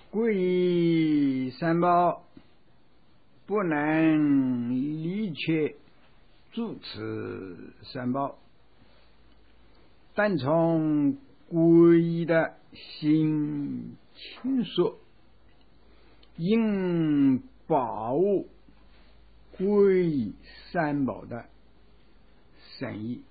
皈依三宝，不能离却住持三宝，但从皈依的心清说，应把握皈依三宝的深意。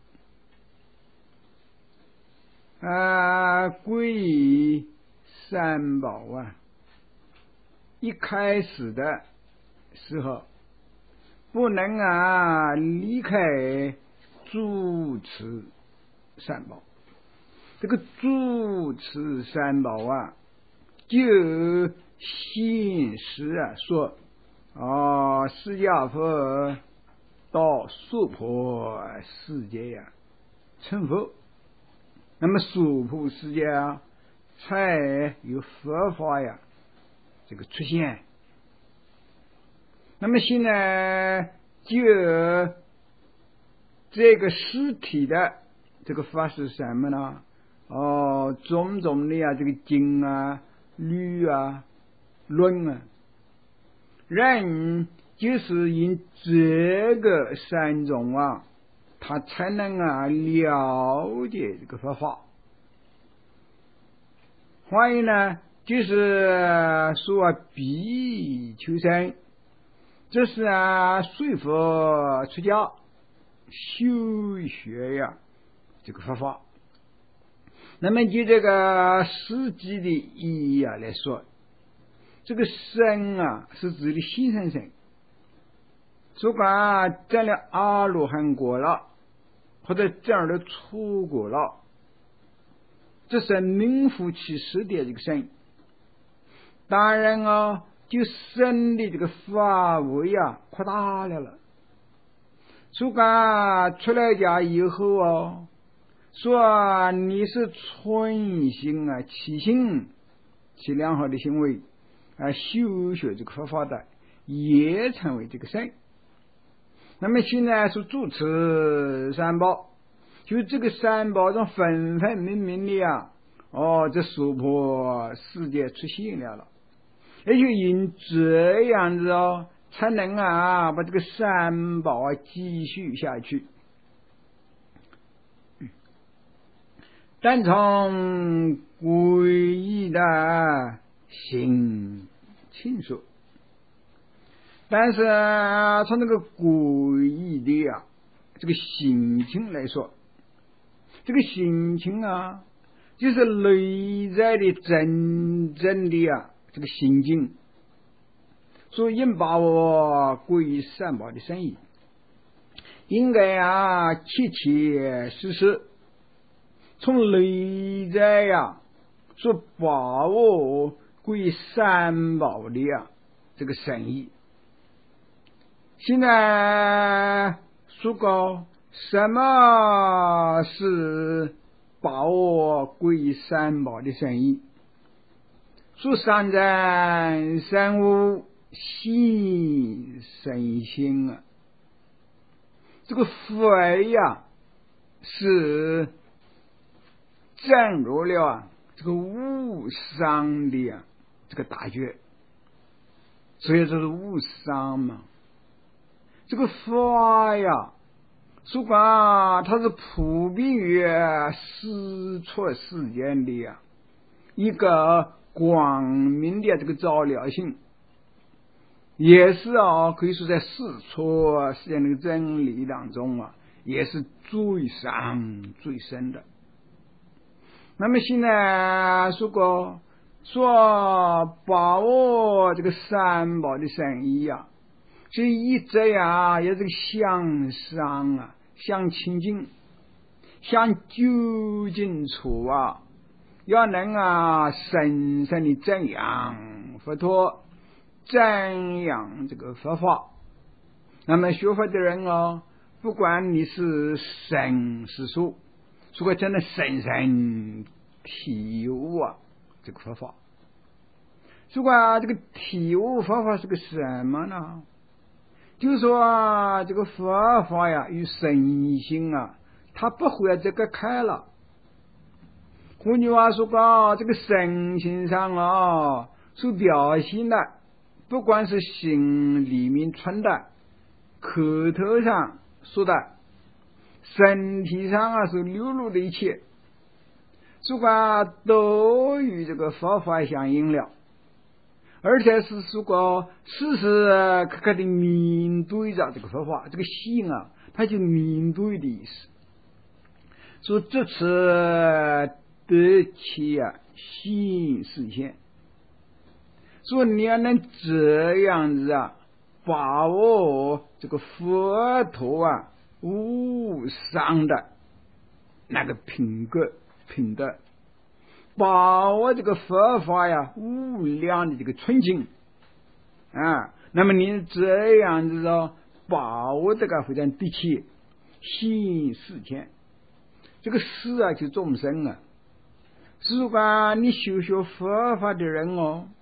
皈依三宝一开始的时候不能离开住持三宝。这个住持三宝就现实说释迦佛到娑婆世界成佛，那么娑婆世界才有佛法这个出现。那么现在就这个实体的这个法是什么呢？种种的这个经律论人就是因这个三种他才能了解这个佛法。还有呢，就是说比丘僧，这是随佛出家修学这个佛法。那么就这个实际的意义来说，这个僧是指的心生僧。如果证了阿罗汉果了，或者证了初果了，这是名副其实的这个僧。当然就僧的这个范围扩大了。如果出来家以后说你是存心起心起良好的行为修学这个佛法的，也成为这个僧。那么现在是住持三宝，就这个三宝中分分明明的这娑婆世界出现了，而且因这样子才能把这个三宝继续下去。但从皈依的心清说，但是从这个皈依的这个心情来说，这个心情就是内在的真正的这个心境，所以应把握皈依三宝的深意，应该切切实实从内在所把握皈依三宝的这个深意。现在说过什么是把握皈依三宝的深意？说三真三无心生心这个佛是证入了这个无上的这个大觉，所以这是无上嘛。这个法如果它是普遍于实处世间的一个光明的这个照亮性，也是可以说在实处世间的真理当中也是最上最深的。那么现在如果说把握这个三宝的深意所以一直也这个向上向清净向究竟处要能深深的赞扬佛陀，赞扬这个佛法。那么学佛的人不管你是生是熟，如果真的深深体悟这个佛法，如果这个体悟佛法是个什么呢？就是说这个佛法与身心它不会这个开了。换句话说这个身心上所表现的，不管是心里面存的，口头上说的，身体上所流露的一切，主管都与这个佛法相应了，而且是如果时时刻刻的面对着这个佛法，这个心它就面对的意思。说这次得其心实现，说你要能这样子把握这个佛陀无上的那个品格品德，把握这个佛法无量的这个纯净那么你这样子把握这个非常的切心实现，这个事就众生如果你修学佛法的人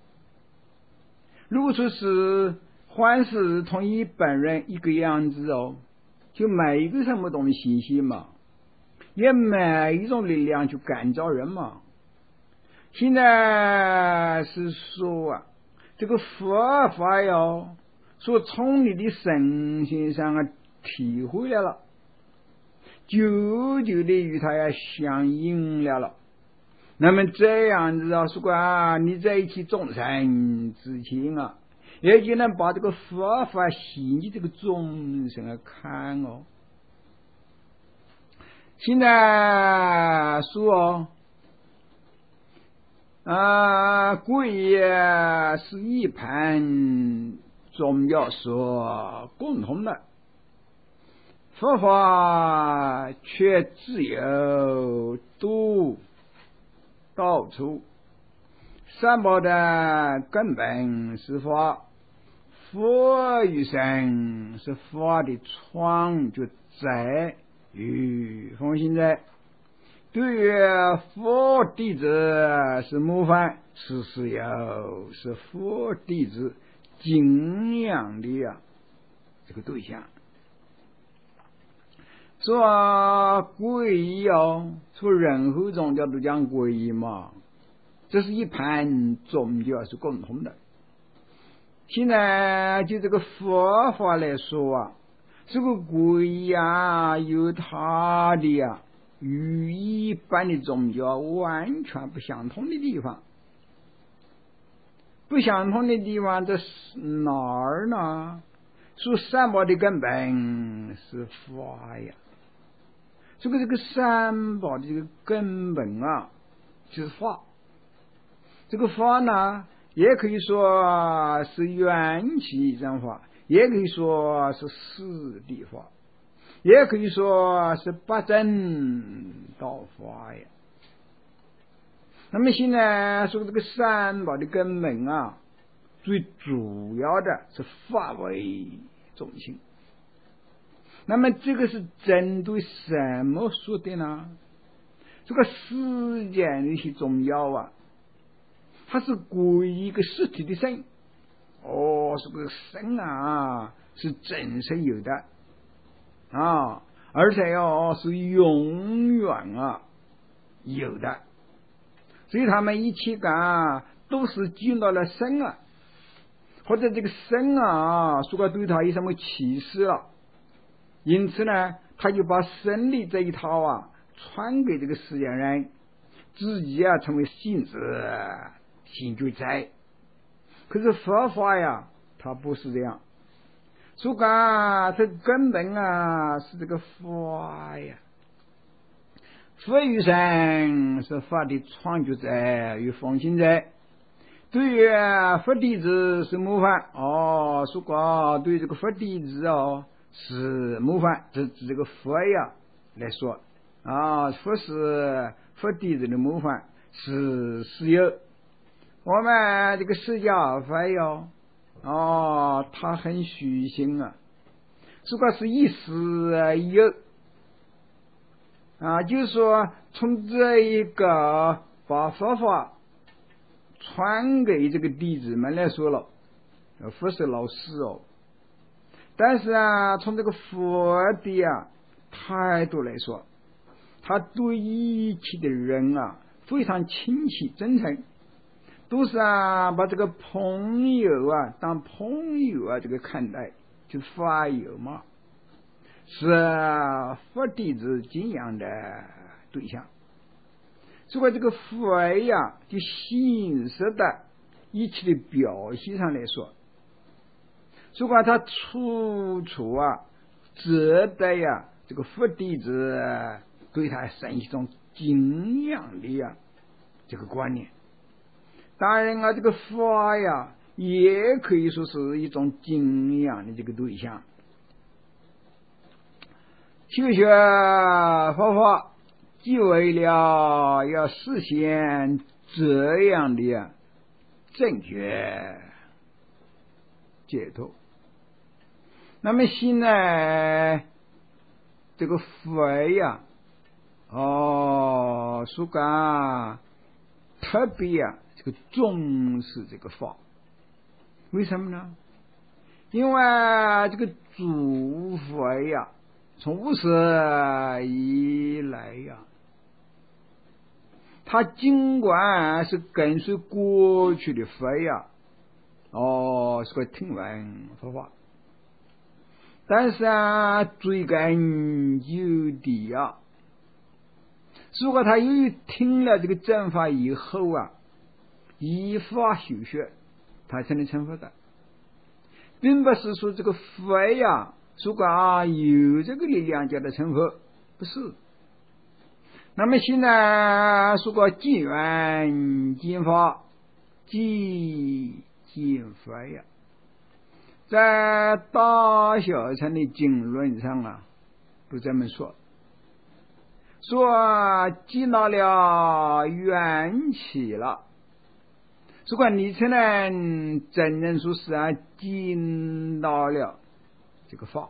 如果说是凡是同一本人一个样子就没一个什么东西信息嘛，也没一种力量去感召人嘛。现在是说这个佛法说从你的身心上体会来了，久久的与它相应了，那么这样子如果你在一起众生之前也就能把这个佛法吸引这个众生看现在说贵是一盘宗教所共同的，佛法却自有独到处，三宝的根本是法，佛与神是法的创就在于奉行在，对于佛弟子是模范，时时有是佛弟子敬仰的这个对象。说皈依说任何宗教都讲皈依嘛，这是一盘宗教是共同的。现在就这个佛法来说这个皈依有它的与一般的宗教完全不相同的地方。不相同的地方这是哪儿呢？说三宝的根本是法这个三宝的这个根本就是法。这个法呢也可以说是缘起正法，也可以说是四谛法，也可以说是八正道法那么现在说这个三宝的根本最主要的是法为中心。那么这个是针对什么说的呢？这个世间的一些宗教它是皈依一个实体的神这个神是真实有的而且是永远有的，所以他们一起都是见到了神或者这个神说对他有什么启示了，因此呢他就把神的这一套传给这个世间人，自己成为信子信就在。可是佛法它不是这样，说这根本是这个法佛与神是法的创造者与奉行者，对于佛弟子是模范说过对这个佛弟子是模范，这指这个佛来说佛是佛弟子的模范是有。我们这个释迦佛他很虚心如果是一时有就是说从这一个把佛法传给这个弟子们来说了，佛是老师但是从这个佛的态度来说，他对一切的人非常亲切真诚， 都是把这个朋友当朋友这个看待，就法友嘛，是佛弟子敬仰的对象。所以这个佛就形式的一切的表现上来说，如果他处处值得这个佛弟子对他生一种敬仰的这个观念。当然这个法也可以说是一种敬仰的这个对象。修学佛法，即为了要实现这样的正确解脱。那么现在这个佛说个特别这个重视这个法，为什么呢？因为这个诸佛从无始以来他尽管是跟随过去的佛是个听闻佛法，但是追根究底如果他由于听了这个正法以后依法修学，他才能成佛的，并不是说这个佛如果有这个力量叫他成佛，不是。那么现在说个见缘见法即见佛在大小乘的经论上都这么说见到了缘起了。如果你才能真正说是见到了这个法，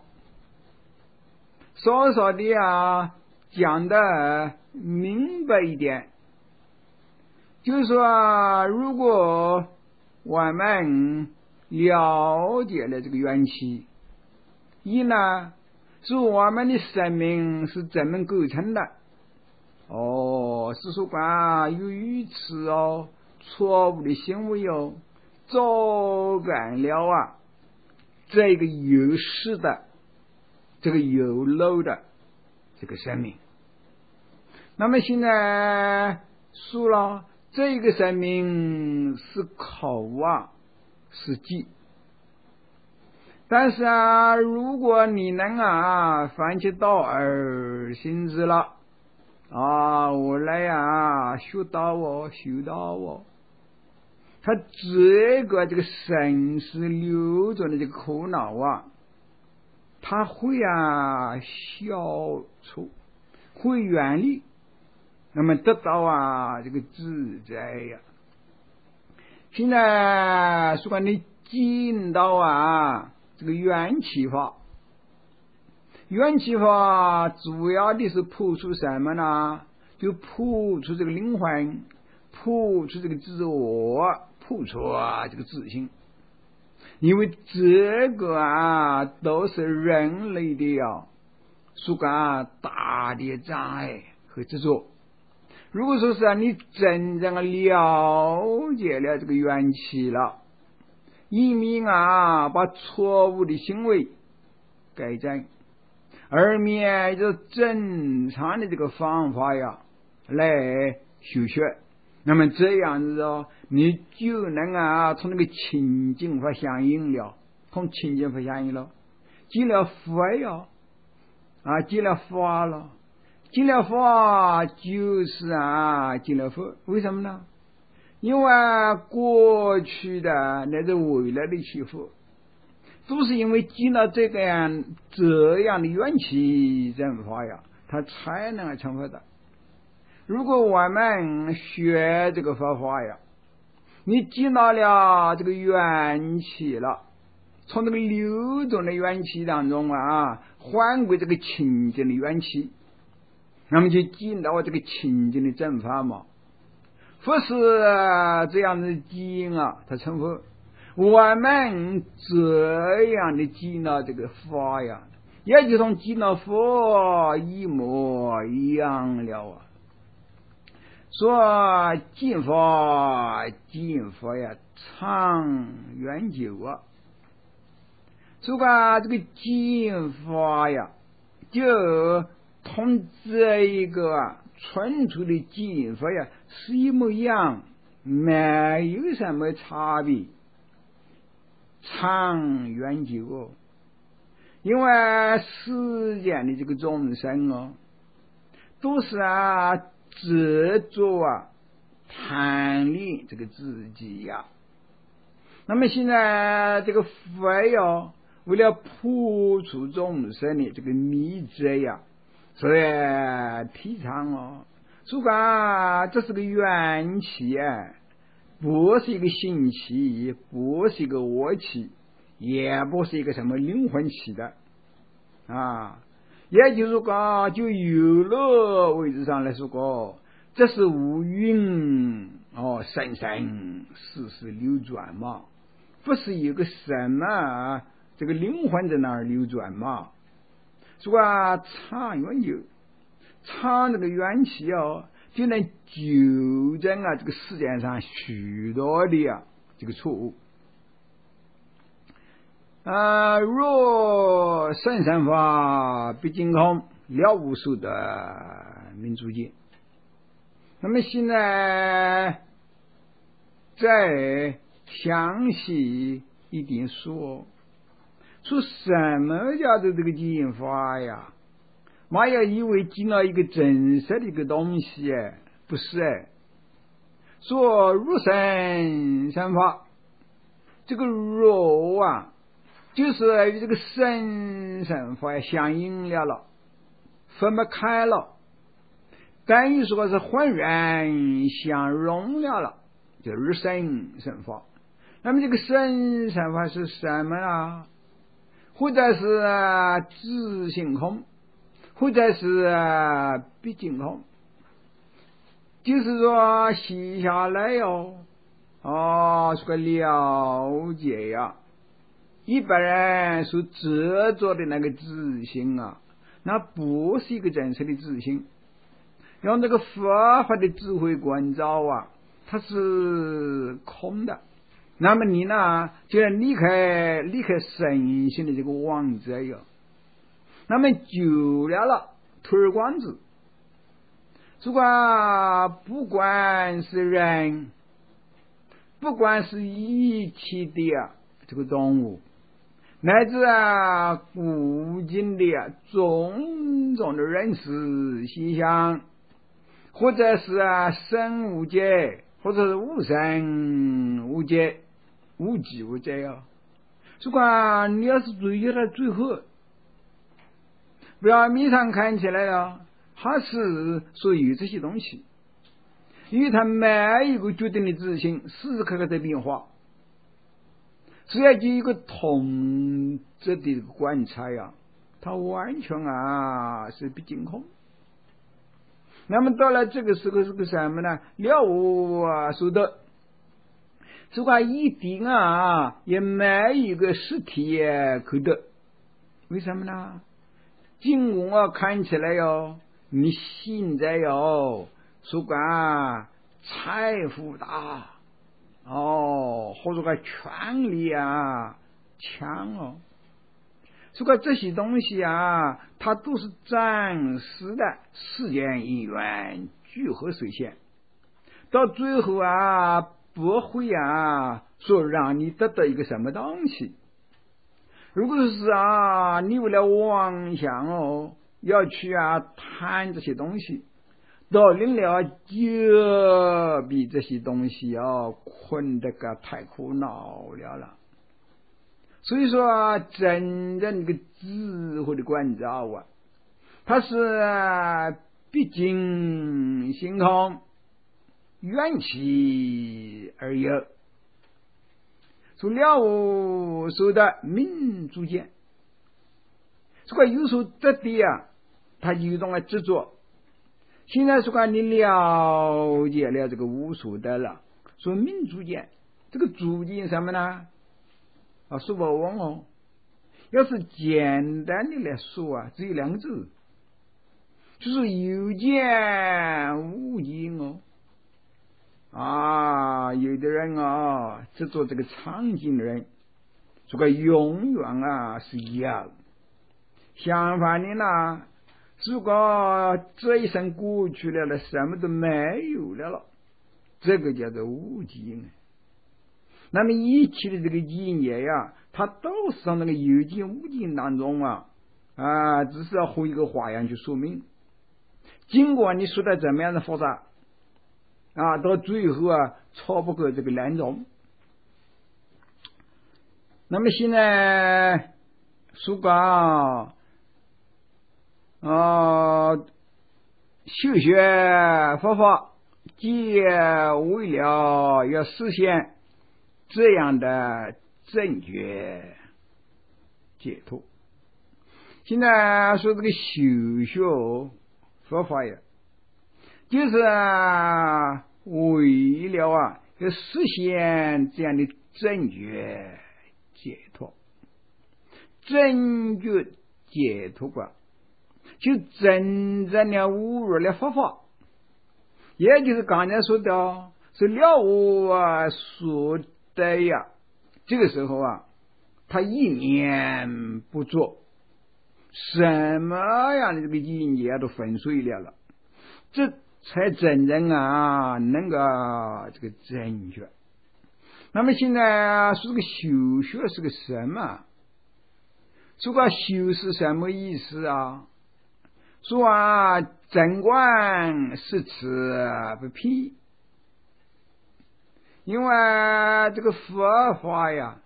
稍稍的讲的明白一点，就是说如果我们了解了这个缘起，一呢是我们的生命是怎么构成的，是说由于此错误的行为造感了这个有失的这个有漏的这个生命。那么现在说了这个生命是口是记，但是如果你能反其道而行之了我来学到修到他这个生死流转的这个苦恼他会消除，会远离，那么得到这个自在现在说你见到这个缘起法，缘起法主要的是破除什么呢？就破除这个灵魂，破除这个自我，破除这个自信。因为这个都是人类的说个大的障碍和执着。如果说是你真正了解了这个缘起了，一面把错误的行为改正，二面就正常的这个方法来修学，那么这样子你就能从那个清净法相应了，从清净法相应了，进了佛进了法了，进了法就是进了佛。为什么呢？因为过去的乃至未来的起佛都是因为进了这样的缘起正法他才能成佛的。如果我们学这个佛法你进到了这个缘起了，从这个流动的缘起当中换归这个清净的缘起，那么就进到这个清净的正法嘛。佛是这样的进他成佛，我们这样的进到这个法也就同进到佛一模一样了说进佛呀，长远久啊。说这个进佛呀，就同这一个纯粹的进佛呀是一模一样，没有什么差别，长远久哦。因为世间的这个众生哦，都是执着贪恋这个自己呀。那么现在这个佛哟，为了破除众生的这个迷执呀，所以提倡哦，说这是个元气不是一个心气，不是一个恶气，也不是一个什么灵魂气的也就是说，就有乐位置上来说这是无云生生世世流转嘛，不是有个什么这个灵魂在那儿流转嘛。说长远久，长这个元气就能纠正这个世界上许多的这个错误。若生生法毕竟空，了无数的民族界。那么现在再详细一点说什么叫做这个进法呀？妈要以为进了一个真实的一个东西不是说入生生法，这个入就是与这个生生法相应了，分不开了，等于说是浑然相融了，就是生生法。那么这个生生法是什么呢？或者是自性空，或者是毕竟空，就是说写下来是个了解呀。一般人所执着的那个自性那不是一个真实的自性。用这个佛法的智慧观照它是空的。那么你呢，就要离开身心的这个妄执那么久了推而广之，如果不管是人，不管是一切的这个动物，乃至古今的种种的人事现象，或者是生无界，或者是无生无界，无极无界如果你要是追求到最后，表面上看起来还是所有这些东西，因为它没有一个决定的自性，时时刻刻在变化。只要就一个统这的观察它完全是毕竟空。那么到了这个时候是个什么呢？了无所得，这个一定也没有一个实体可得。为什么呢？尽管看起来你现在说财富大或者权力强说这些东西它都是暂时的世间因缘聚合随现，到最后不会说让你得到一个什么东西。如果是你为了妄想要去贪这些东西，到临了就比这些东西困得太苦恼了。所以说真正的智慧的观照它是毕竟性空，缘起而有，说了无所得民族间，这个有所得的它有一种执着。现在说你了解了这个无所得了，说民族间，这个族间什么呢？说不完要是简单的来说只有2个字，就是有见无见有的人执着这个场景的人，这个永远是一样。相反的呢，如果这一生过去了，什么都没有了，这个叫做无记。那么一切的这个意念呀，它都是从那个有境无境当中只是要换一个花样去说明。尽管你说的怎么样的复杂到最后超不过这个难容。那么现在说讲修学佛法，皆为了要实现这样的正觉解脱。现在说这个修学佛法呀，就是为了要实现这样的正觉解脱。正觉解脱就真正的悟入了佛法，也就是刚才说的是了无所得呀。这个时候他一念不做，什么样的这个意念都粉碎了，这才真正能够这个正确。那么现在说这个修学是个什么？说个修是什么意思说正观是此不辟，因为这个佛法呀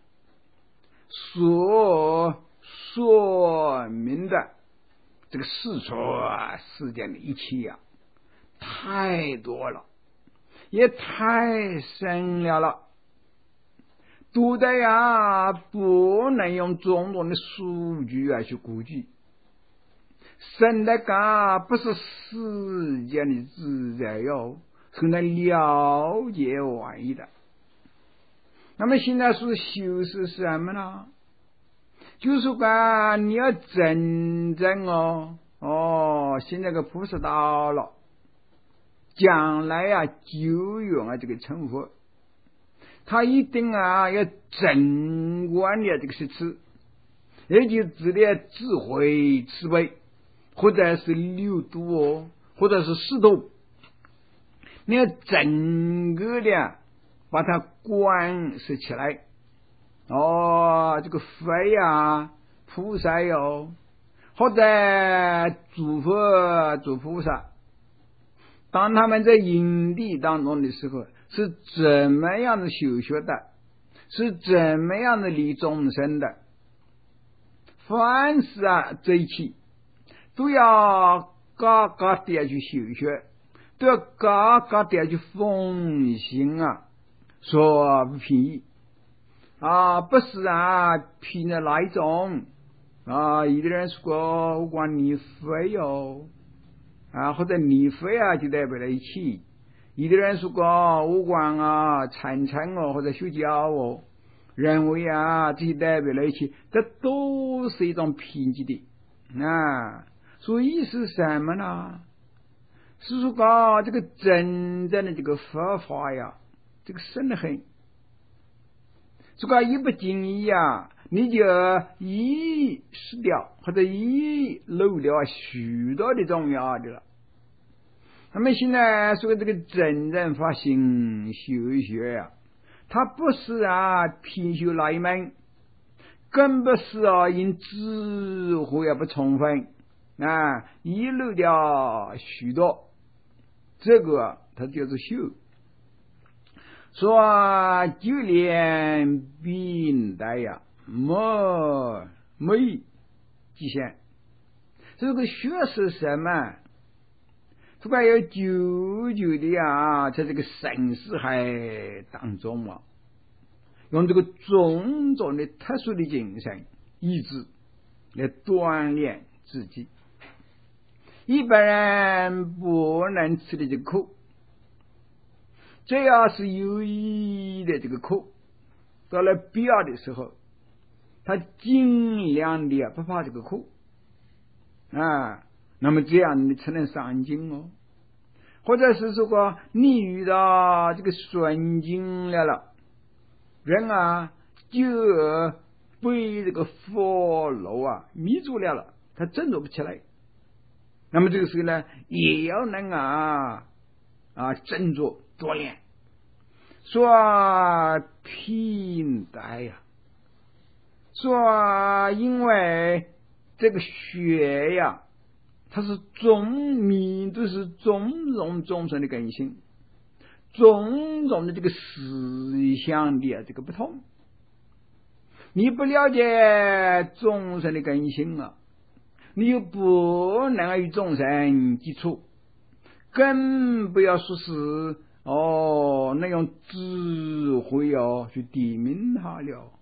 所说明的这个世俗世间的一切太多了，也太深了，多的不能用种种的数据去估计，深的不是世间的自在是能了解完的。那么现在说修是什么呢？就是说你要真正现在个菩萨道了，将来就用这个成佛，他一定要正观的这个实质，也就指的智慧慈悲，或者是六度或者是四度，你要整个的把它观视起来。这个佛菩萨或者诸佛诸菩萨，当他们在因地当中的时候，是怎么样的修学的，是怎么样的利众生的。凡是这一切都要嘎嘎的去修学，都要嘎嘎的去奉行说不便宜不是凭着那一种有的人说我管你非或者你非就代表了一起，有的人说我管禅禅或者修教认为这些代表了一起，这都是一种偏激的所以是什么呢？是说这个真正的这个佛法这个深得很，这个一不经意你就遗失掉或者遗漏掉许多的重要的了。那么现在说这个真正发心修学它不是偏修那一门，更不是因智慧不充分遗漏掉许多，这个它就是修。说就连病代没极限，这个学是什么？这个要久久的在这个生死海当中用这个种种的特殊的精神意志来锻炼自己。一般人不能吃的这个苦，这要是有意的这个苦，到了必要的时候，他尽量的不怕这个苦那么这样你才能上进或者是说你遇到这个顺境了，人啊就被这个佛漏迷住了，他振作不起来。那么这个时候呢，也要能振作锻炼，说平淡呀，说因为这个血呀，它是民都是种种众生的根性，种种的这个思想的这个不同。你不了解众生的根性你又不能与众生接触，更不要说是能用智慧去抵明它了。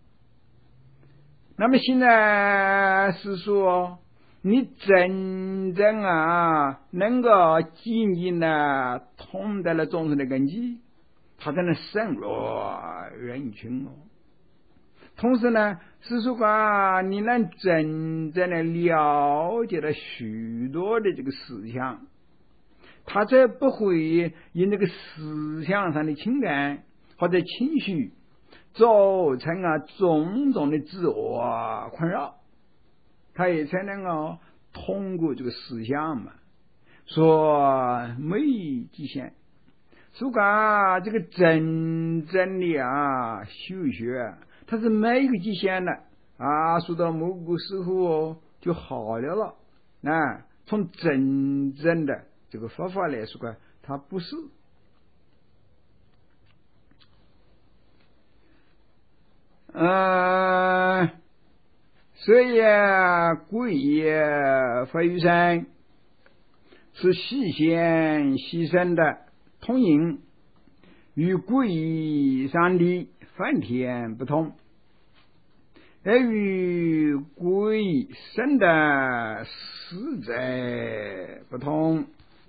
那么现在是说你真正能够紧紧的通达了众生的根基，他才能深入人群同时呢，是说你能真正的了解了许多的这个思想，他才不会因这个思想上的情感或者情绪造成种种的自我困扰，他也才能通过这个思想嘛，说没极限。所以这个真正的修学，它是没有极限的说到某个时候就好了从真正的这个佛法来说它不是。所以皈依佛于身是细显牺牲的通引，与皈依上的梵天不同，而与皈依身的实在不同。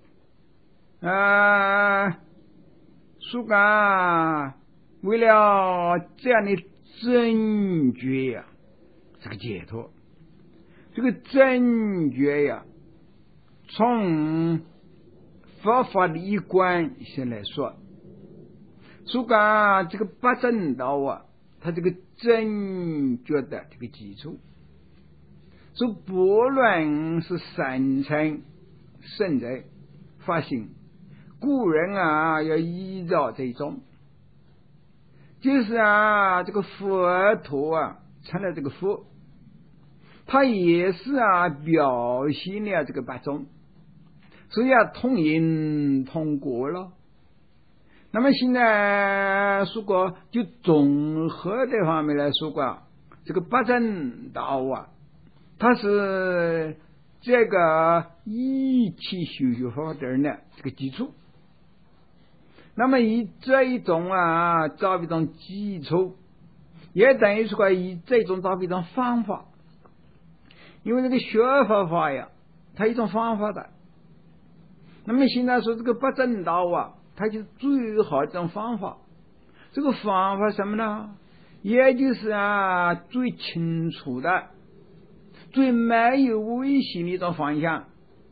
所以为了这样的真觉这个解脱，这个真觉从佛法的一观先来说，所以这个八正道它这个真觉的这个基础，所以不论是三乘圣者发心，古人要依照这种，就是这个佛陀成了这个佛，他也是表现了这个八种，所以通因通果了。那么现在说过就综合的方面来说这个八正道它是这个一起修学法的人的这个基础。那么以这一种找一种基础，也等于说以这种找一种方法，因为这个学法它一种方法的。那么现在说这个八正道它就是最好的一种方法。这个方法什么呢？也就是最清楚的、最没有危险的一种方向。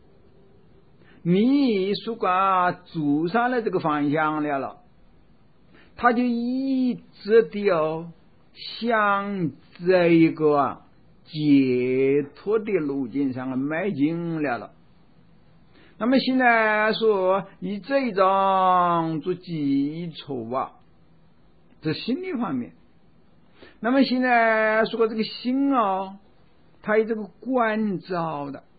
你如果走上了这个方向了，他就一直的向这一个解脱的路径上迈进了。那么现在说以这种做基础这心理方面。那么现在说这个心它有这个关照的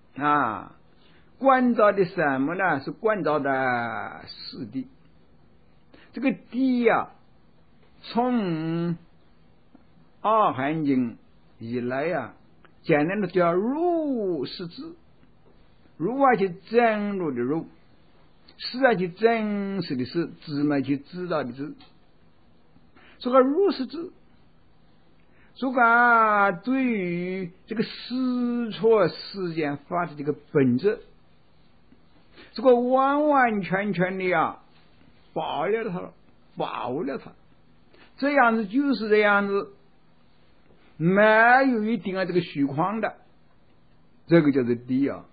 关照的什么呢？是关照的四谛。这个谛从阿含经以来简单的叫如是知。如就真如的如，是就真实的是，知嘛就知道的知。说如是知，说对于这个实错事件法的这个本质，这个完完全全的把握了它，这样子就是这样子，没有一定这个虚框的，这个叫做谛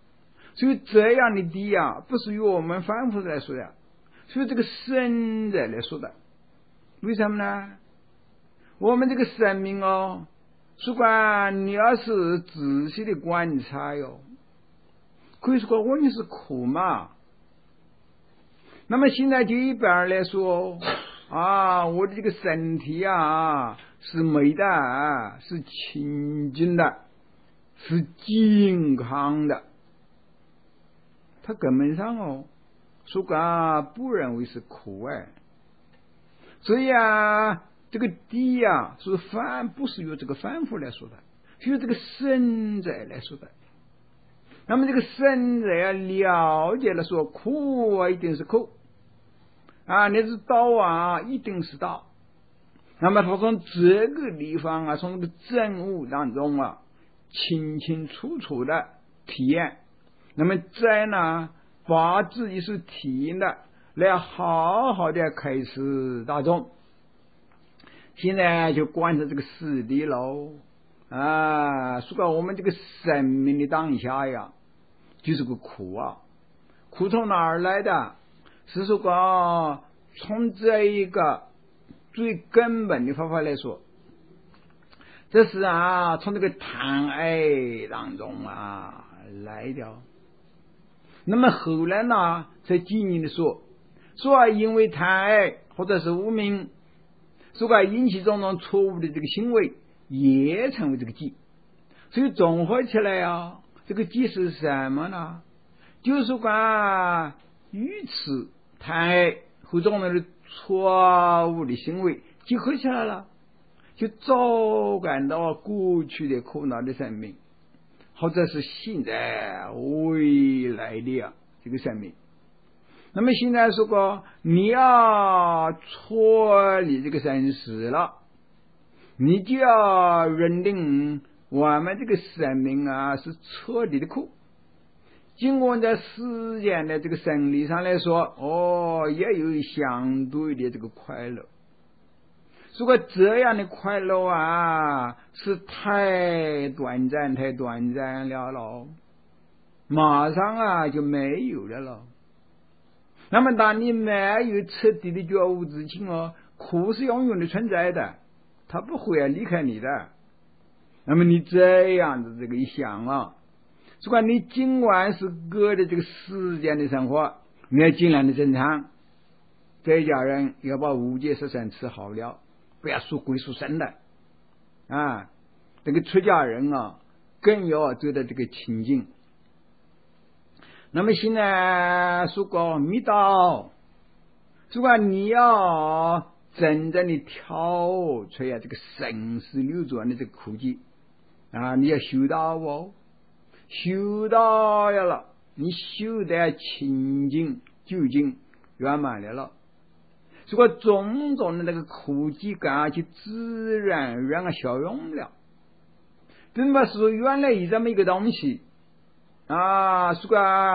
所以这样的地啊，不是由我们凡夫来说的，所以这个神在来说的。为什么呢？我们这个生命哦，如果你要是仔细的观察哟，可以说我们是苦嘛。那么现在就一般来说啊，我的这个身体啊是美的，是清净的，是健康的，他根本上哦，说不认为是苦哎。所以啊，这个地啊是不是由这个凡夫来说的，是由这个神在来说的。那么这个神在啊了解了说苦啊一定是苦啊，你是道啊一定是道。那么他从这个地方啊，从这个证悟当中啊，清清楚楚的体验，那么再呢把自己所体验的来好好的开示大众。现在就观察这个实地喽啊，说我们这个生命的当下呀，就是个苦啊。苦从哪儿来的？是说从这一个最根本的方法来说，这是啊从这个贪爱当中啊来的。那么后来呢才进一步的说因为贪爱或者是无明，说引起种种错误的这个行为，也成为这个忌。所以综合起来啊，这个忌是什么呢？就是说愚痴、贪爱和种种的错误的行为结合起来了，就早感到过去的苦恼的生命，或者是现在未来的这个生命。那么现在说你要脱离这个生死了，你就要认定我们这个生命啊是彻底的苦。经过在时间的这个生理上来说也有相对的这个快乐。如果这样的快乐啊是太短暂了，马上啊就没有了。那么当你没有彻底的觉悟之前苦是永远的存在的，它不会离开你的。那么你这样的这个一想啊，如果你尽管是隔着这个时间的生活，你要尽量的正常，这一家人要把5戒13吃好了，不要属鬼属神的啊。这个出家人啊更要做到这个清净。那么现在说密道，说你要真正的跳出这个生死流转的这个苦境啊，你要修道修道了，你修得清净究竟圆满了，说种种的那个苦境感就自然而然消融了，并不是说原来有这么一个东西啊，说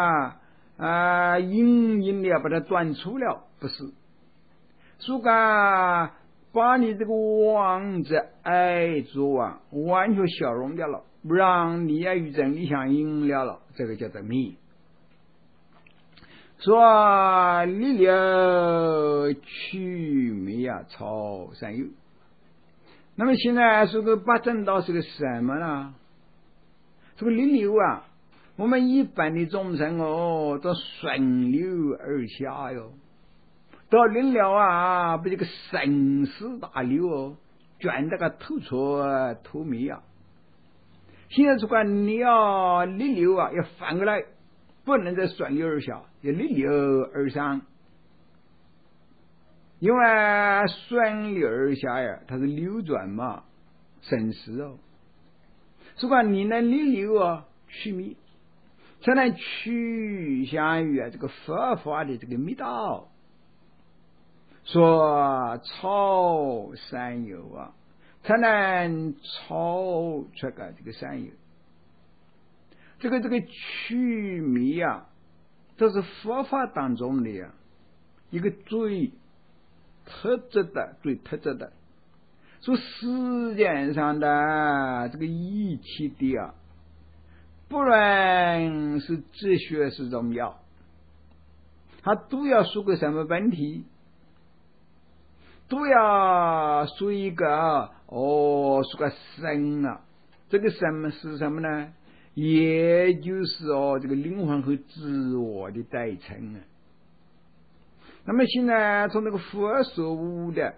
隐隐的把它断除了，不是说把你这个妄着爱着完全消融掉了，不让你与真理相应了，这个叫做迷。说离了取迷超三有。那么现在说个八正道是个什么呢？这个离流我们一般的众生都顺流而下哟，到临了被这个生死大流卷得个透彻透明现在你要离流要反过来，不能再顺流而下，要离流而上。因为顺流而下它是流转嘛，生死说你能离流取迷，才能趋向于这个佛法的这个密道。说超三有才能超出这个三有。这个取迷这是佛法当中的一个最特质的。说世间上的这个一切的不论是哲学是荣耀，他都要说个什么问题，都要说一个说个神啊。这个神是什么呢？也就是这个灵魂和自我的代称啊。那么现在从那个佛所悟的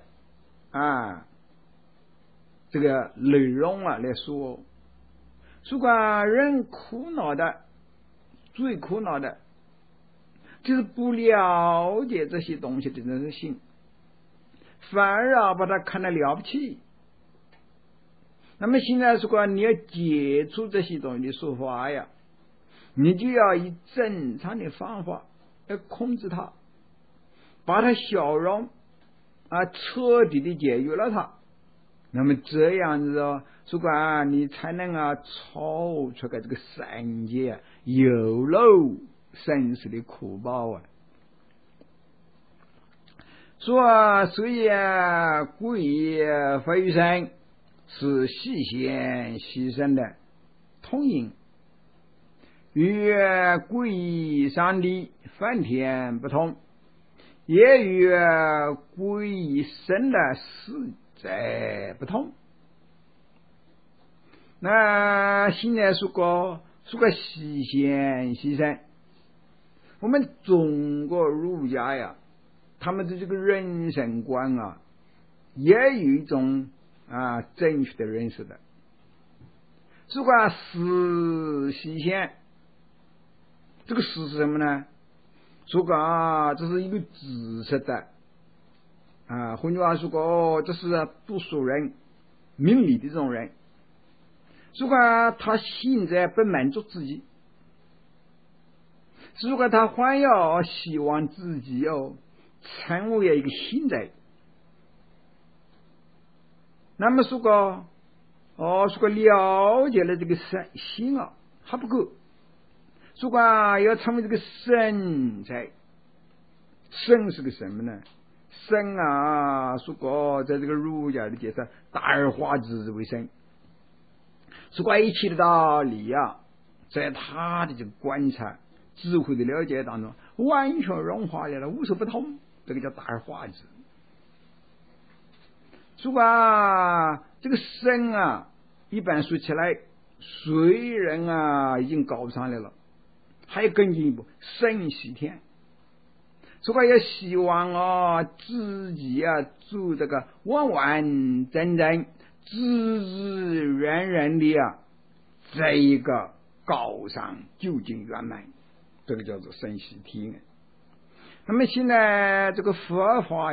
这个内容来说，如果人苦恼的，最苦恼的就是不了解这些东西的真实性，反而把它看得了不起。那么现在如果你要解除这些东西的说法呀，你就要以正常的方法来控制它，把它消融彻底的解决了它。那么这样子如果你才能超出这个三界，有了生死的苦报所以故意非生是细显牺牲的通音，与故意上帝梵天不同，也与故意生的实在不同。那现在说个细显牺牲，我们中国儒家呀，他们的这个人生观也有一种正确的认识的。如果实细显，这个实是什么呢？如果这是一个知识的换句话说这是读书人、明理的这种人，如果他现在不满足自己，如果他还要希望自己成为一个现在，那么如果了解了这个心还不够，如果要成为这个神在，神是个什么呢？神如果在这个儒家的介绍，大而化之为神。如果一切的道理在他的这个观察、智慧的了解当中，完全融化了，无所不通，这个叫大而化之。如果这个神一般说起来，虽然已经高上来了，还有更进一步，神系天。如果要希望自己做这个完完整整、自自然然的这一个高尚究竟圆满，这个叫做神系天。那么现在这个佛法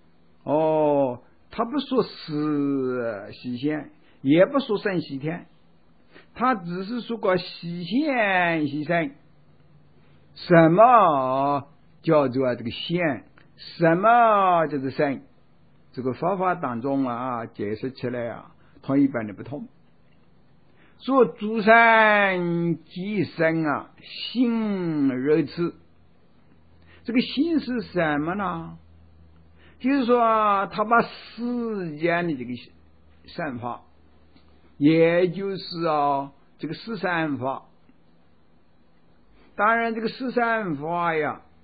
他不说是细显，也不说神系天，他只是说个细显牺牲。什么叫做这个显？什么叫做神？这个佛法当中解释起来同一般的不同。说诸神即神心如此，这个心是什么呢？就是说他把世间的这个善法，也就是这个十善法，当然这个十善法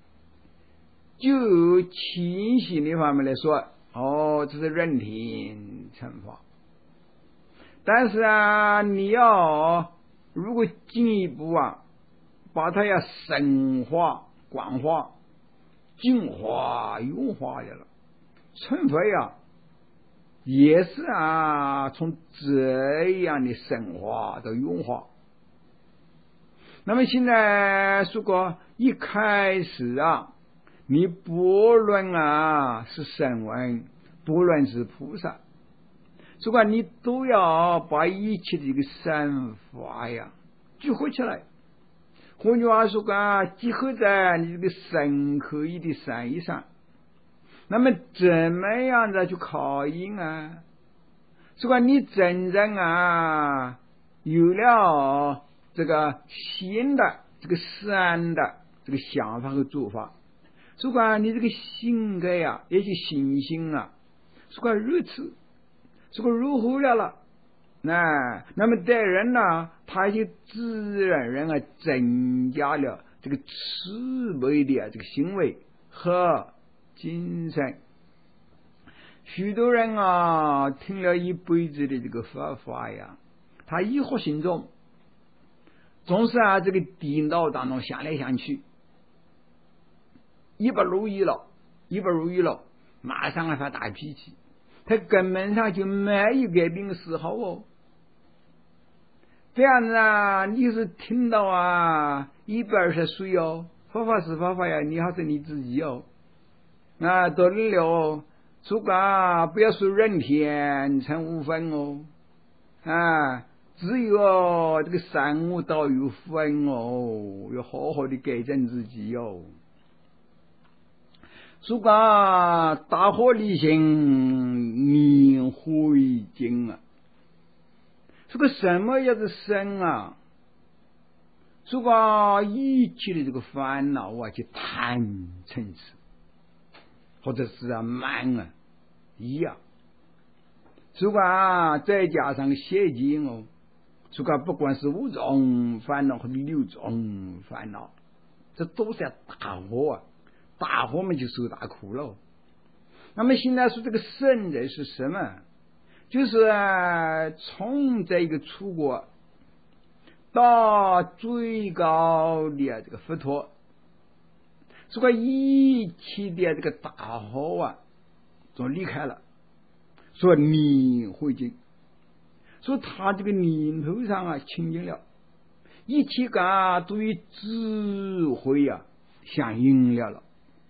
就清醒的方面来说这是人天乘法。但是你如果进一步把它深化、广化、净化、用化了，成佛也是从这样的深化到用化。那么现在如果一开始你不论是声闻，不论是菩萨，如果你都要把一切的这个善法聚合起来，换句话说集合在你这个深刻意的善意上，那么怎么样的去考验如果你真正有了这个新的这个善的这个想法和做法，如果你这个性格也是信心如果如此，如果如何了， 那么对人呢，他就自然增加了这个慈悲的这个行为和精神。许多人听了一辈子的这个佛法呀，他以后心中总是这个颠倒当中想来想去，一不如意了，马上发大脾气，他根本上就没有改变的时候这样子你是听到120岁佛法是佛法呀，你还是你自己得了如果不要说人天成无分只有这个三恶道有分要好好的改正自己如果大火力行明慧经这个什么样的生如果一切的这个烦恼就贪嗔痴或者是慢一样，如果再加上邪见如果不管是5种烦恼或者6种烦恼，这都是大火大火嘛就受大苦了。那么现在说这个圣人是什么？就是从这个出国到最高的这个佛陀，如果一切的这个大火都离开了，说明慧净，说他这个念头上清净了，一切对于智慧相应了。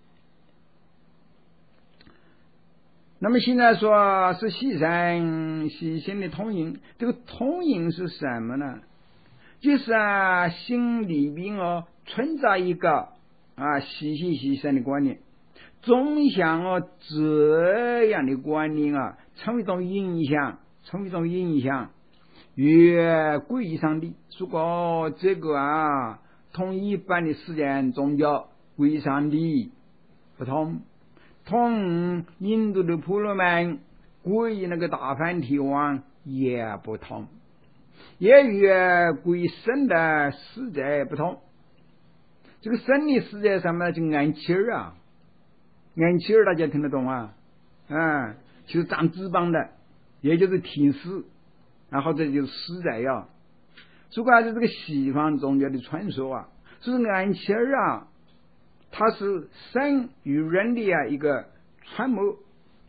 那么现在说是细身细心的通引，这个通引是什么呢？就是心里边存在一个细心细身的观念，总想这样的观念成为一种影响，越归于上帝。如果这个同一般的世间宗教归于上帝不同，同印度的婆罗门归于那个大梵天王也不同，也与归神的使者不同。这个神的使者什么就安琪儿安琪儿大家听得懂就是长翅膀的，也就是天使或者就是使者如果是这个西方宗教的传说就是安琪儿它是神与人的一个传媒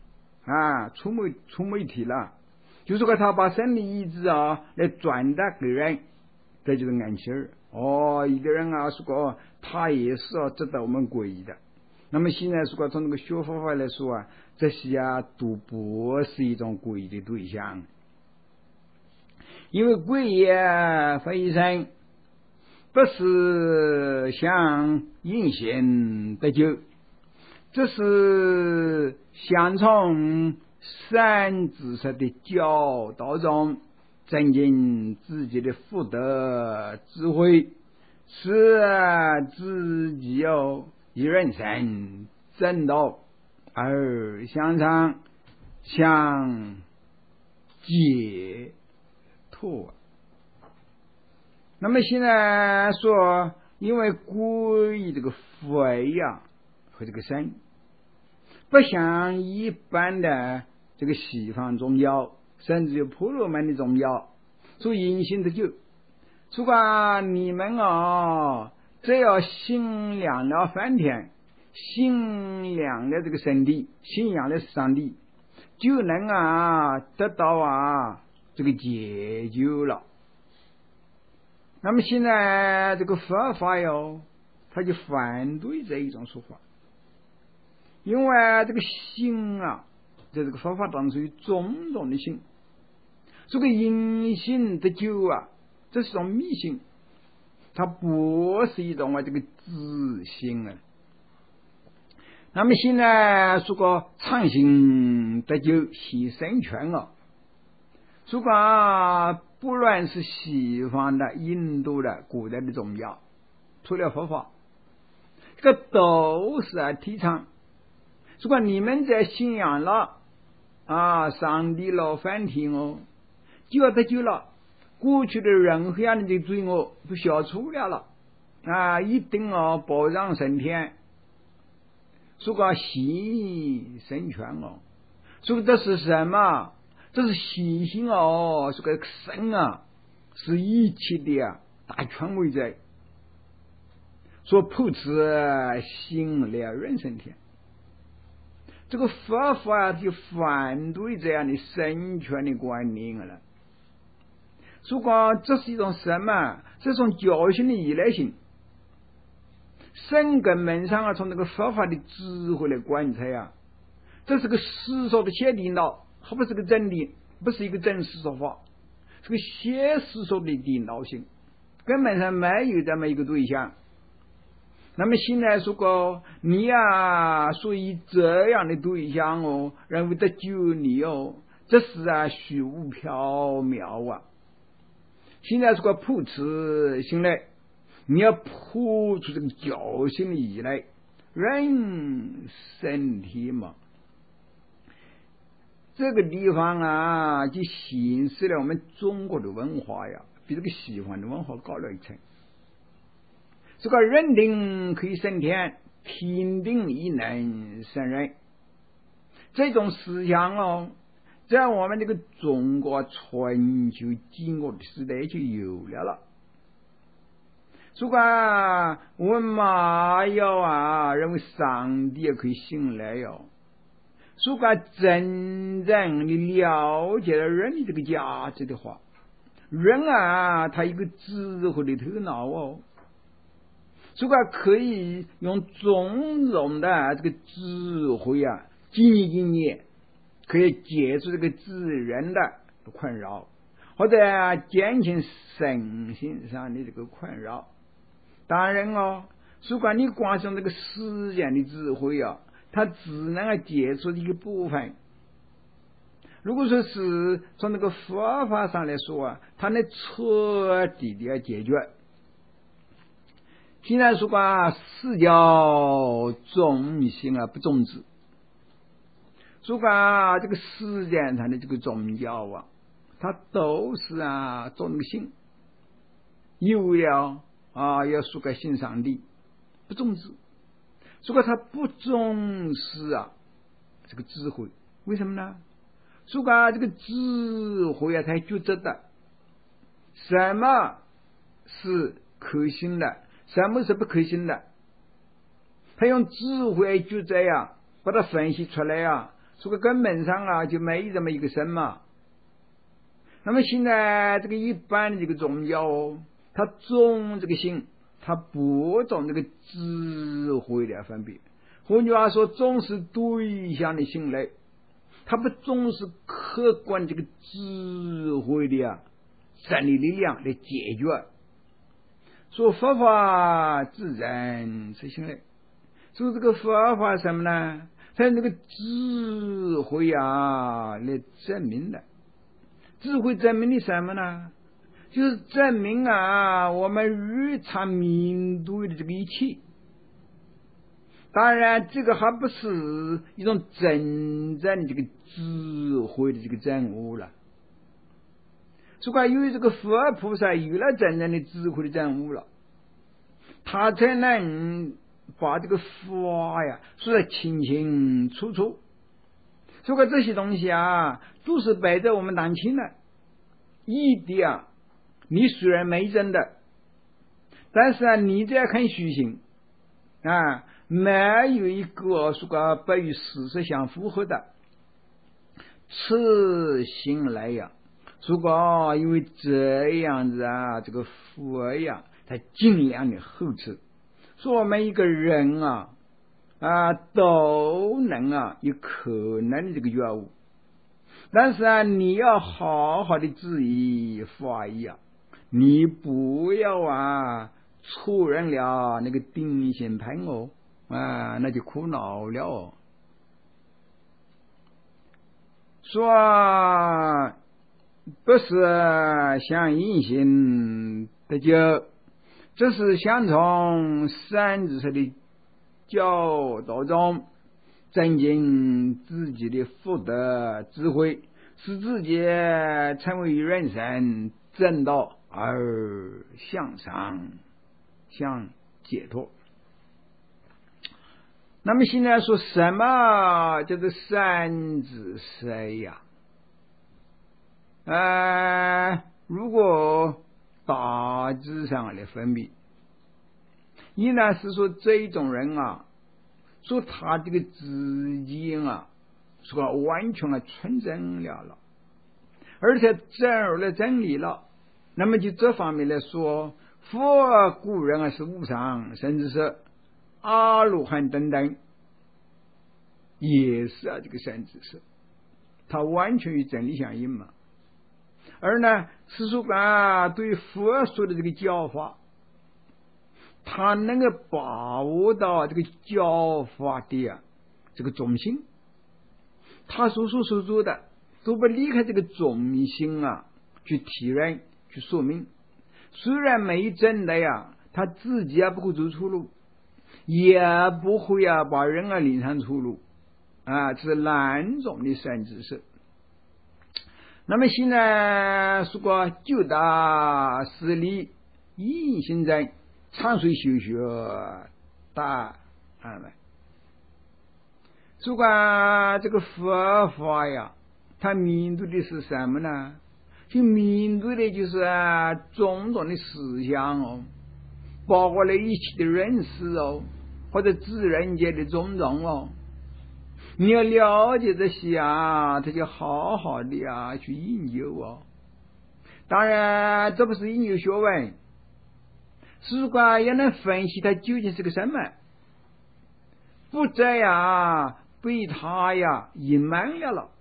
触媒体了，就是说他把神的意志来转达给人，这就是安琪儿一个人说他也是值得我们皈依的。那么现在如果从那个学佛法来说这些都不是一种皈依的对象，因为皈依非神不是想因信得救，这是想从善知识的教导中增进自己的福德智慧，使自己以人生正道而向上向解脱。那么现在说因为皈依这个佛和这个神不像一般的这个西方宗教甚至有婆罗门的宗教所因信得救，如果你们只要信仰了梵天，信仰了这个神帝，信仰了上帝，就能得到这个解救了。那么现在这个佛法他就反对这一种说法，因为这个信在这个佛法当中有种种的信，这个因信得救这是一种迷信，它不是一种这个自信那么现在如果常信得救系生权如果不论是西方的印度的古代的宗教除了佛法，这个都是提倡，如果你们在信仰了上帝了梵天就要得救了，过去的任何样的这个罪恶都消除了一定保障升天。说个喜生权说这是什么？这是喜心说个神是一切的大权威者，说普持行了人升天。这个佛法就反对这样的神权的观念了。说过这是一种什么？这种教训的依赖性。神根本上从这个佛法的智慧来观察这是个世俗的写领导，还不是个真理，不是一个真实说法，是个写世俗的领导性，根本上没有这么一个对象。那么现在说过你所以这样的对象认为得救你这是虚无缥缈现在说个普持心来，你要破除这个教训的依赖，人身体嘛。这个地方就显示了我们中国的文化比这个西方的文化高了一层。这个人定可以升天，天定亦能升人，这种思想在我们这个中国春秋战国的时代就有了。说我们认为上帝也可以醒来说真正的了解了人的这个价值的话，人他一个智慧的头脑说可以用种种的这个智慧经验可以解除这个自然的困扰，或者减轻身心上的这个困扰。当然说你光是这个实践的智慧它只能解除一个部分。如果说是从这个佛法上来说它能彻底的解决。现在说四教重心不重智，说这个世界上的这个宗教它都是重那个心，有了要说个信上帝，不重视。说他不重视这个智慧，为什么呢？说这个智慧才觉知的什么是可信的，什么是不可信的，他用智慧觉知把它分析出来说根本上就没这么一个什么。那么现在这个一般的这个宗教他重这个心，他不重这个智慧的分别。换句话说，重视对象的心类，他不重视客观这个智慧的真理力量来解决。说佛法自然是心类，说这个佛法什么呢？才用这个智慧来证明的。智慧证明的什么呢？就是证明我们日常面对的这个一切。当然这个还不是一种真正的这个智慧的这个证悟了。所以由于这个佛菩萨有了真正的智慧的证悟了，他才能把这个法说得清清楚楚。所以这些东西都是摆在我们当前的。一点你虽然没真的，但是你这样看虚心没有一个说不与事实相符合的。此心来说因为这样子这个佛他尽量的厚持，说每一个人都能有可能的这个觉悟。但是你要好好的注意法义你不要错认了那个定心盘那就苦恼了说不是像阴性的救，这是想从三知识的教导中增进自己的福德智慧。 使自己成为人生正道而向上向解脱。那么现在说什么叫做善知识呀？如果大致上来分别，一呢是说这一种人啊，说他这个自己啊，说完全纯正了，而且证入了真理了。那么就这方面来说，佛古人是无上，甚至是阿罗汉等等，也是这个善知识，他完全与真理相应嘛。而呢，是说对佛说的这个教法，他能够把握到这个教法的这个中心，他所说所做的都不离开这个中心去体认去说明。虽然没真的他自己不会走出路，也不会把人领上出路这是两种的善知识。那么现在说过九大十力一心真长随修学大安稳。说过这个佛法它面对的是什么呢？就面对的就是种种的思想包括了一切的认识或者自然界的种种你要了解这些他就好好的去研究当然这不是研究学问，是说也能分析它究竟是个什么，不这被他隐瞒了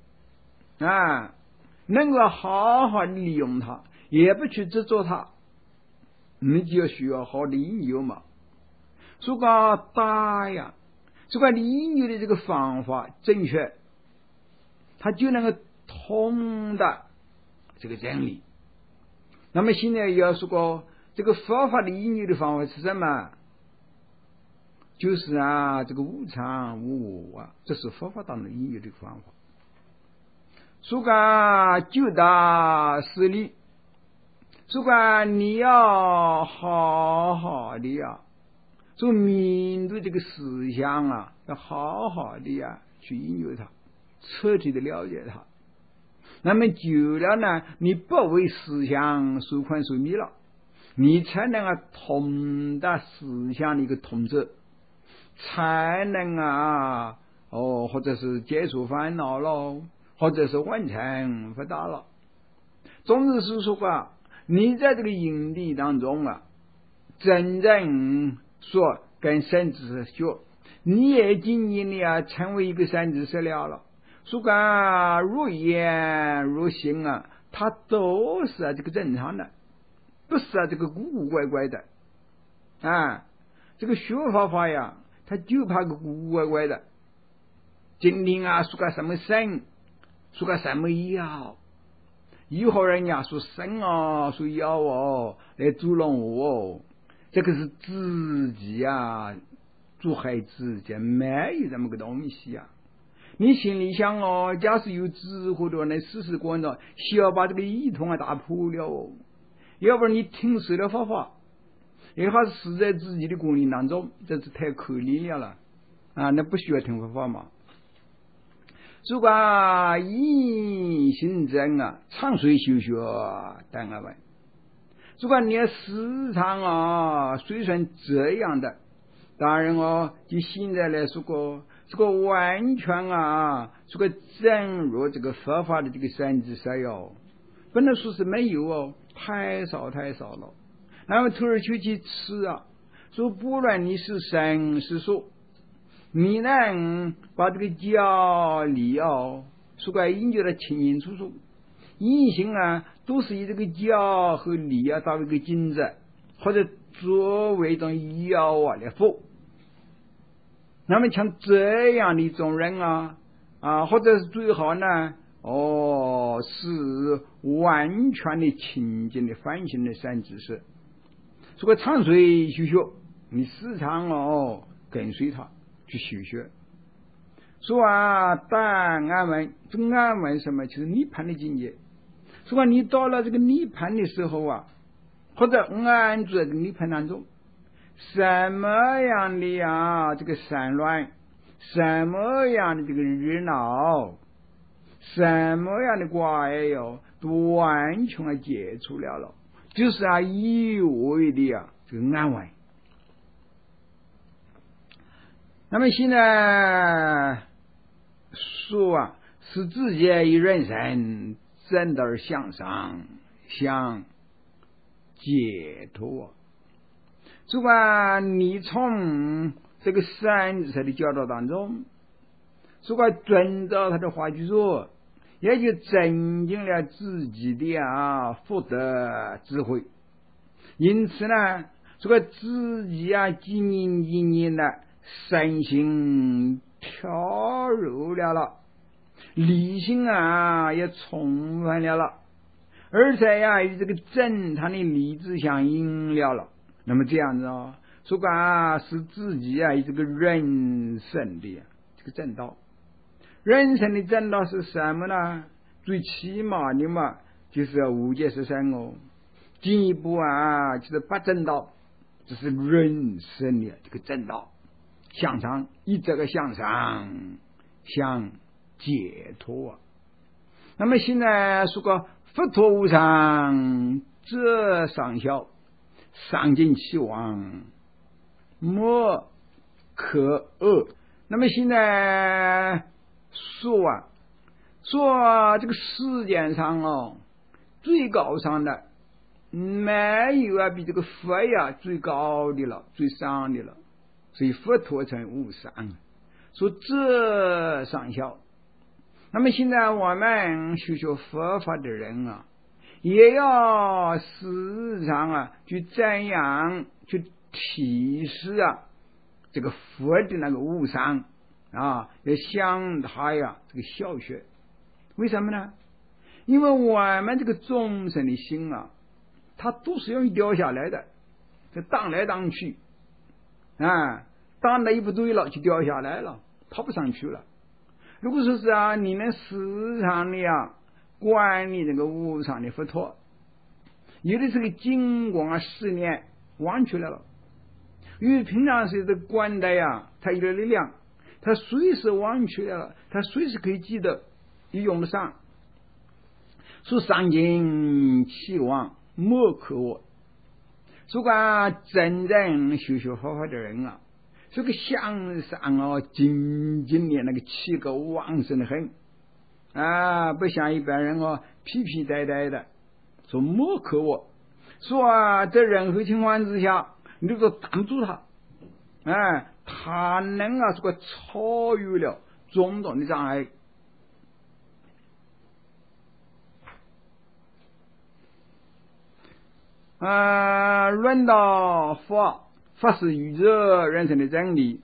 能够好好的利用它，也不去执着它，你就需要好的研究嘛。说大这个你研究的这个方法正确，它就能够通达这个真理。那么现在要说这个佛法的研究的方法是什么？就是这个无常无我这是佛法当中研究的方法。说九大十力，说你要好好的就面对这个思想要好好的去研究它，彻底的了解它。那么久了呢，你不为思想受困受迷了，你才能通达思想的一个通则，才能或者是解除烦恼了，或者是完成佛道了。总之是说你在这个营地当中真正说跟善知识学，你也仅仅的成为一个善知识了。说如言如行它都是这个正常的，不是这个古古怪怪的这个学法它就怕个古古怪怪的。今天说什么神，说什么妖，以后人家说神说妖来捉弄我这个是自己做害自己，没有这么个东西你心里想假使有智慧的那试试观着，需要把这个一通打破了要不然你听谁的方法，也还是死在自己的功力当中，这是太可怜了那不需要听佛法嘛。如果一心真长随修学当问，如果你时常虽然这样的，当然就现在来说这个完全这个正入这个佛法的这个善知识不能说是没有太少了。那么退而求其次说不论你是生是说，你能把这个教理说研究的清清楚楚，言行都是以这个教和理作为一个金子，或者作为一种药来服。那么像这样的一种人或者是最好呢是完全的清净的反省的善知识。说长随修学，你时常跟随他去修学。 说但安稳，这个安稳什么？就是涅槃的境界。说你到了这个涅槃的时候或者安住在这个涅槃当中，什么样的这个散乱，什么样的这个热闹，什么样的挂碍都完全解除了，就是一味的这个安稳。那么现在说是自己以人生真的向上向解脱。如果你从这个三智的教导当中，如果遵照他的话去做，也就增进了自己的福德智慧。因此呢，这个自己几年的身心调柔了，理性也充分了，而且与这个正常的理智相应了。那么这样子说是自己以这个人生的这个正道。人生的正道是什么呢？最起码的就是无戒十善进一步就是八正道，这是人生的这个正道，向上，以这个向上向解脱。那么现在说个佛陀无上，这上效，上尽其王，莫可恶。那么现在说这个世界上最高尚的没有比这个佛最高的了，最上的了，所以佛陀成无上，说这上效。那么现在我们学佛法的人也要时常去赞扬，去体示这个佛的那个无上要向他这个效学。为什么呢？因为我们这个众生的心它都是容易掉下来的，这荡来荡去荡的一不对了就掉下来了，跑不上去了。如果说是你能时常的管理这个无上的佛陀，有的这个经过10年忘去来了，因为平常时的管的它有了力量，它随时忘去了，它随时可以记得，也用得上。说上尽其王，莫可我。如果真正修佛法的人这个向上精进的那个气格旺盛的很不像一般人皮皮呆呆的。说莫可我，说在任何情况之下你都挡住他他能这个超越了种种的障碍。论到法是宇宙人生的真理，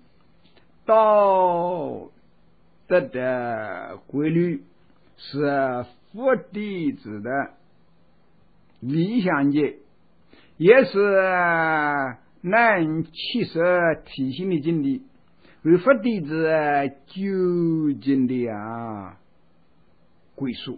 道德的规律，是佛弟子的理想界，也是能切实体现的经历，为佛弟子究竟的归宿。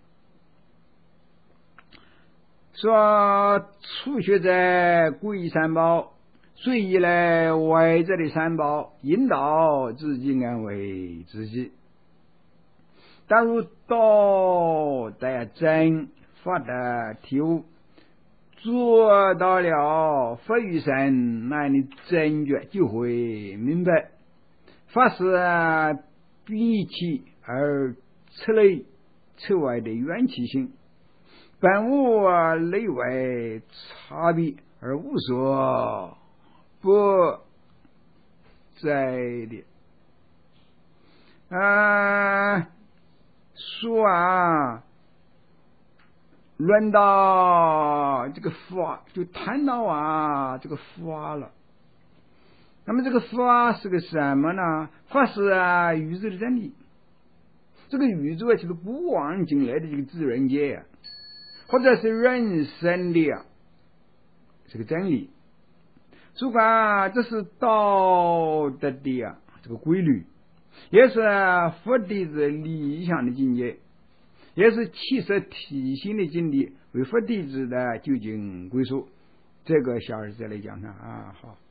说初学者皈依三宝，随意来外在的三宝，引导自己安慰自己。但如道德真法的体悟，做到了佛与神，那你真觉就会明白，法是比起而出内出外的缘起性，本无内外差别，而无所不在的。说论到这个法，就谈到这个法了。那么这个法是个什么呢？法是宇宙的真理。这个宇宙就是不忘进来的这个自然界或者是人生的这个真理。如果这是道德的这个规律， 也是佛弟子理想的境界，也是启示体性的经历，为佛弟子的究竟归宿。这个小儿子来讲看啊，好。